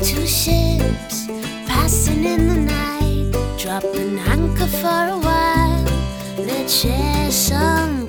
Two ships passing in the night, drop an anchor for a while. Let's share some